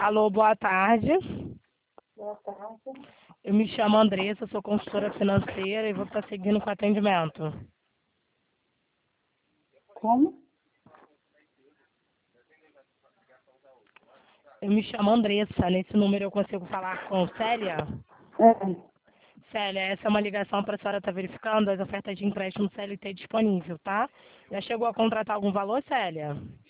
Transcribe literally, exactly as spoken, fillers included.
Alô, boa tarde. Boa tarde. Eu me chamo Andressa, sou consultora financeira e vou estar seguindo com o atendimento. Como? Eu me chamo Andressa, nesse número eu consigo falar com Célia? É, Célia, essa é uma ligação para a senhora estar verificando as ofertas de empréstimo C L T disponível, tá? Já chegou a contratar algum valor, Célia?